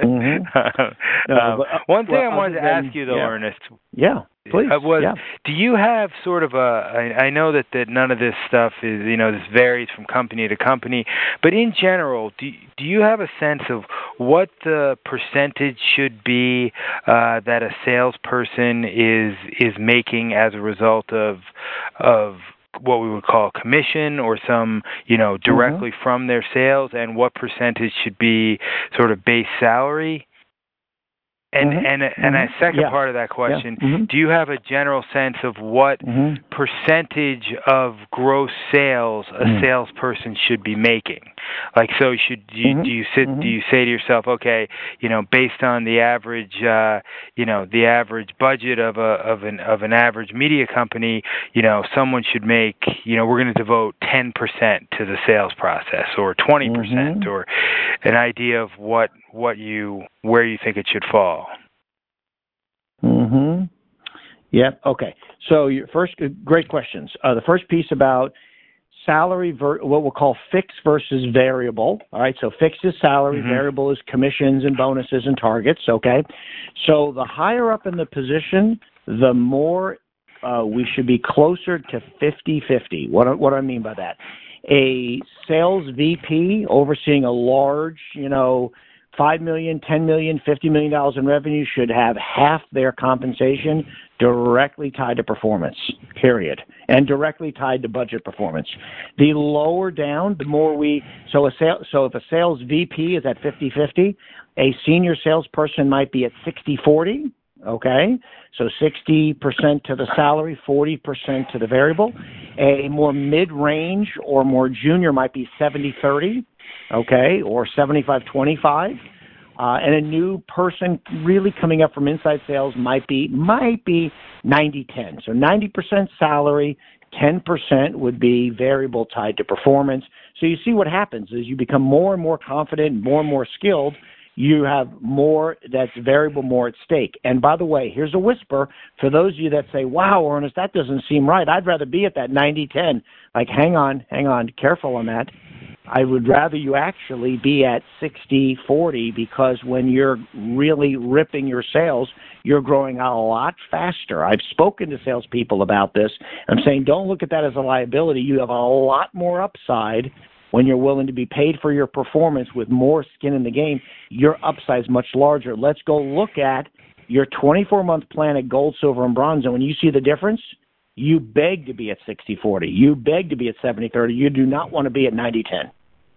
One thing I wanted to ask you though, Ernest. Yeah. Please. Do you have sort of I know that none of this stuff is, this varies from company to company, but in general, do you have a sense of what the percentage should be that a salesperson is making as a result of what we would call commission or some, directly from their sales, and what percentage should be sort of base salary? And a second part of that question, do you have a general sense of what percentage of gross sales a salesperson should be making? Like, so do you say to yourself, okay, based on the average, the average budget of an average media company, someone should make, we're going to devote 10% to the sales process, or 20%, or an idea of where you think it should fall. Yep. Okay. So your first, great questions. The first piece about salary, what we'll call fixed versus variable. All right. So fixed is salary, variable is commissions and bonuses and targets. Okay. So the higher up in the position, the more we should be closer to 50-50. What do I mean by that? A sales VP overseeing a large, $5 million, $10 million, $50 million in revenue should have half their compensation directly tied to performance, period, and directly tied to budget performance. The lower down, the more so if a sales VP is at 50-50, a senior salesperson might be at 60-40, okay? So 60% to the salary, 40% to the variable. A more mid-range or more junior might be 70-30. Okay, or 75-25, and a new person really coming up from inside sales might be 90-10. So 90% salary, 10% would be variable tied to performance. So you see what happens is you become more and more confident, more and more skilled. You have more that's variable, more at stake. And by the way, here's a whisper for those of you that say, wow, Ernest, that doesn't seem right. I'd rather be at that 90-10. Like, hang on, careful on that. I would rather you actually be at 60-40, because when you're really ripping your sales, you're growing a lot faster. I've spoken to salespeople about this. I'm saying don't look at that as a liability. You have a lot more upside when you're willing to be paid for your performance with more skin in the game. Your upside is much larger. Let's go look at your 24-month plan at gold, silver, and bronze, and when you see the difference, you beg to be at 60-40. You beg to be at 70-30. You do not want to be at 90-10.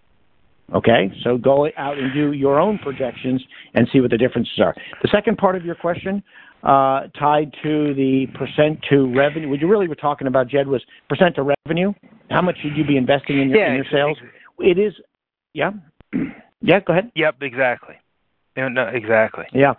Okay? So go out and do your own projections and see what the differences are. The second part of your question, tied to the percent to revenue, what you really were talking about, Jed, was percent to revenue. How much should you be investing in your sales? It is, yeah? Yeah, go ahead. Yep, exactly. No, exactly. Yeah.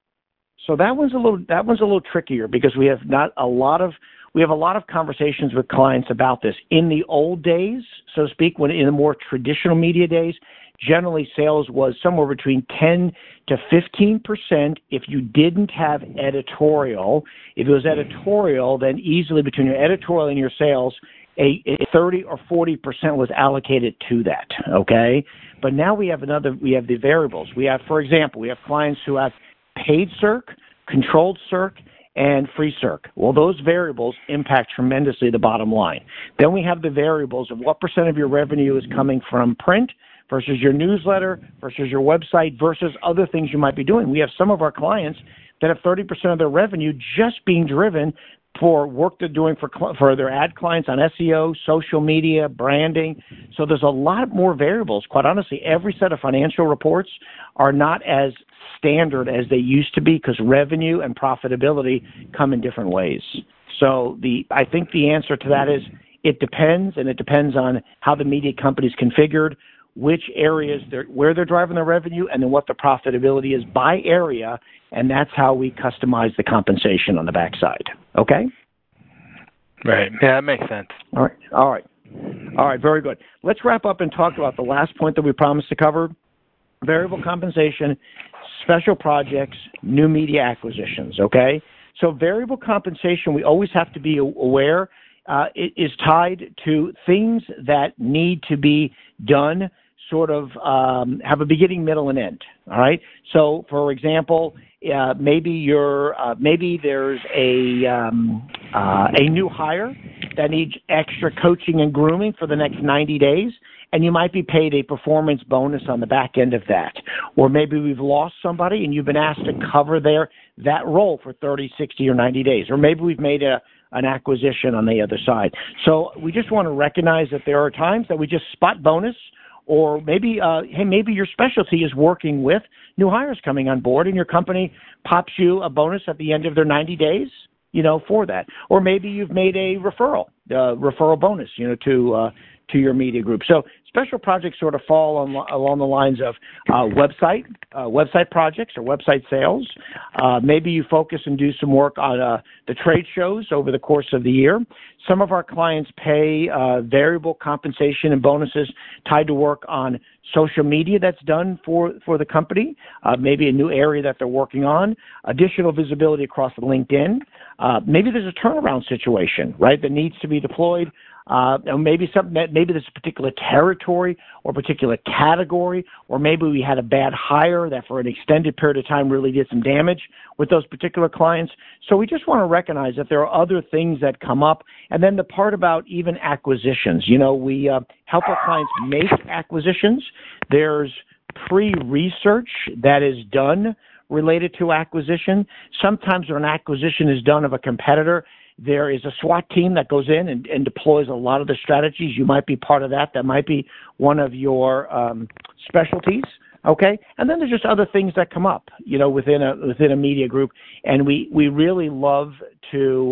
So that one's a little trickier, because we have a lot of conversations with clients about this. In the old days, so to speak, when in the more traditional media days, generally sales was somewhere between 10 to 15% if you didn't have editorial. If it was editorial, then easily between your editorial and your sales, a 30 or 40% was allocated to that, okay? But now we have the variables. We have, for example, we have clients who have paid circ, controlled circ, and free circ. Well, those variables impact tremendously the bottom line. Then we have the variables of what percent of your revenue is coming from print versus your newsletter versus your website versus other things you might be doing. We have some of our clients that have 30% of their revenue just being driven for work they're doing for their ad clients on SEO, social media, branding. So there's a lot more variables. Quite honestly, every set of financial reports are not as standard as they used to be, because revenue and profitability come in different ways. So I think the answer to that is it depends, and it depends on how the media company is configured, which areas where they're driving their revenue, and then what the profitability is by area, and that's how we customize the compensation on the backside. Okay? Right. Yeah, that makes sense. All right. Very good. Let's wrap up and talk about the last point that we promised to cover: variable compensation, special projects, new media acquisitions. Okay? So variable compensation, we always have to be aware, it is tied to things that need to be done, sort of have a beginning, middle, and end. All right. So, for example, maybe there's a new hire that needs extra coaching and grooming for the next 90 days, and you might be paid a performance bonus on the back end of that. Or maybe we've lost somebody and you've been asked to cover that role for 30, 60, or 90 days. Or maybe we've made an acquisition on the other side. So we just want to recognize that there are times that we just spot bonus, Or maybe, hey, maybe your specialty is working with new hires coming on board, and your company pops you a bonus at the end of their 90 days, for that. Or maybe you've made a referral bonus, to your media group. So special projects sort of fall along the lines of website projects or website sales. Maybe you focus and do some work on the trade shows over the course of the year. Some of our clients pay variable compensation and bonuses tied to work on social media that's done for the company, maybe a new area that they're working on, additional visibility across LinkedIn. Maybe there's a turnaround situation, right, that needs to be deployed. Or maybe there's a particular territory or particular category, or maybe we had a bad hire that for an extended period of time really did some damage with those particular clients. So we just want to recognize that there are other things that come up. And then the part about even acquisitions, we help our clients make acquisitions. There's pre-research that is done related to acquisition. Sometimes when an acquisition is done of a competitor, there is a SWAT team that goes in and deploys a lot of the strategies. You might be part of that. That might be one of your specialties, okay? And then there's just other things that come up, within a media group. And we really love to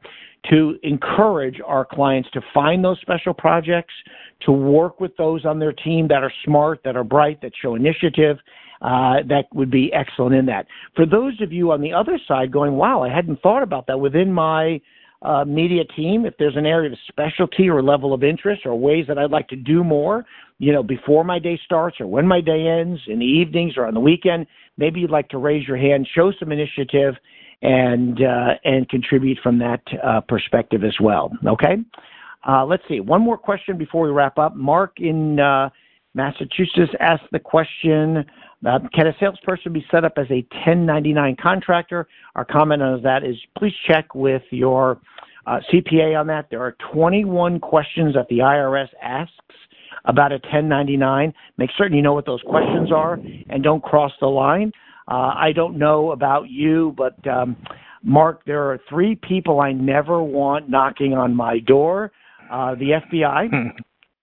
encourage our clients to find those special projects, to work with those on their team that are smart, that are bright, that show initiative, that would be excellent in that. For those of you on the other side going, wow, I hadn't thought about that within my media team, if there's an area of specialty or level of interest or ways that I'd like to do more, before my day starts or when my day ends, in the evenings or on the weekend, maybe you'd like to raise your hand, show some initiative, and contribute from that perspective as well, okay? Let's see. One more question before we wrap up. Mark in Massachusetts asked the question, can a salesperson be set up as a 1099 contractor? Our comment on that is please check with your CPA on that. There are 21 questions that the IRS asks about a 1099. Make certain you know what those questions are and don't cross the line. I don't know about you, but Mark, there are 3 people I never want knocking on my door. The FBI,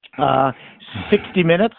60 Minutes,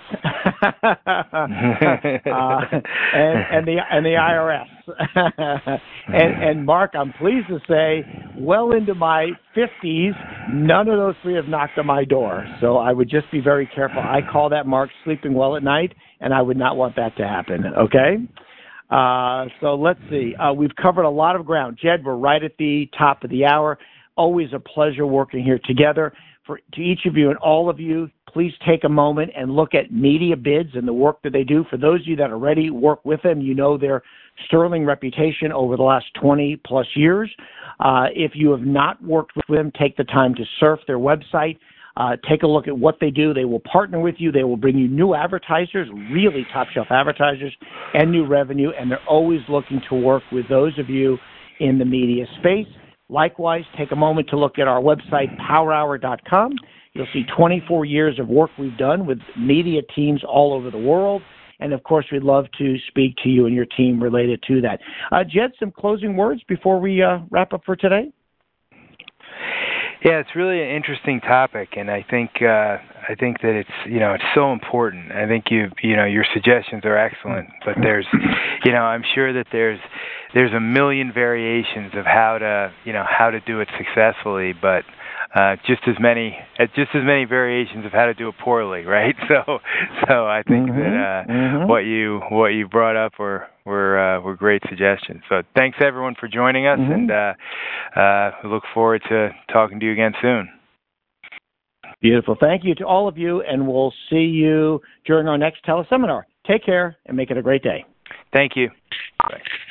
and the IRS. and Mark, I'm pleased to say, well into my 50s, none of those 3 have knocked on my door. So I would just be very careful. I call that Mark sleeping well at night, and I would not want that to happen, okay? So let's see. We've covered a lot of ground. Jed, we're right at the top of the hour. Always a pleasure working here together. To each of you and all of you, please take a moment and look at Media Bids and the work that they do. For those of you that already work with them, you know their sterling reputation over the last 20-plus years. If you have not worked with them, take the time to surf their website. Take a look at what they do. They will partner with you. They will bring you new advertisers, really top-shelf advertisers, and new revenue, and they're always looking to work with those of you in the media space. Likewise, take a moment to look at our website, powerhour.com. You'll see 24 years of work we've done with media teams all over the world. And, of course, we'd love to speak to you and your team related to that. Jed, some closing words before we wrap up for today? Yeah, it's really an interesting topic, and I think that it's it's so important. I think your suggestions are excellent, but there's I'm sure that there's a million variations of how to do it successfully, but just as many variations of how to do it poorly, right? So I think that what you brought up were great suggestions. So thanks everyone for joining us, and we look forward to talking to you again soon. Beautiful. Thank you to all of you, and we'll see you during our next teleseminar. Take care and make it a great day. Thank you. Bye.